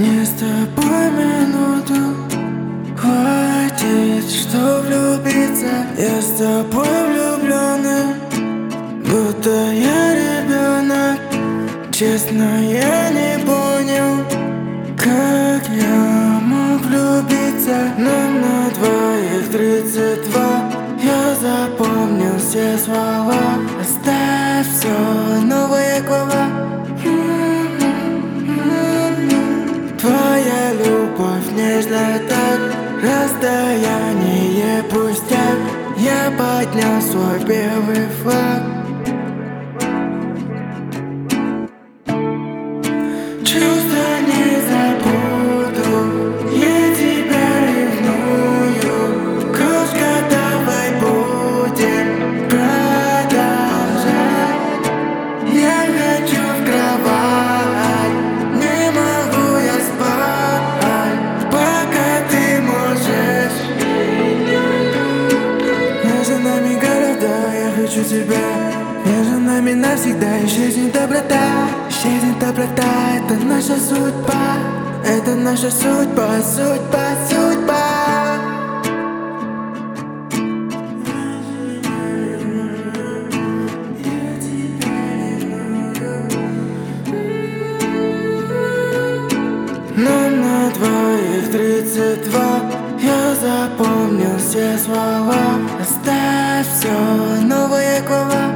Мне с тобой минуту хватит, чтоб влюбиться. Я с тобой влюблённый, будто я ребенок. Честно, я не понял, как я мог влюбиться. Нам на двоих 32. Я запомнил все слова. Оставь все, новая глава. Твоя любовь нежная так, расстояние пустяк. Я поднял свой белый флаг. Чувства не забуду, я тебя ревную. Кружка, давай будем продолжать. Я хочу в кровать, не могу я спать, пока ты можешь. Между нами города, я хочу тебя. Между нами навсегда исчезнет доброта. Исчезнет доброта, это наша судьба. Это наша судьба, судьба, судьба. Нам на двоих 32. Я запомнил все слова. Оставь все, новая глава.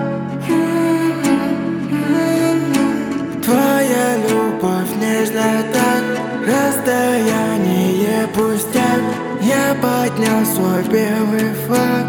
Твоя любовь нежная так, расстояние пустяк. Я поднял свой белый флаг.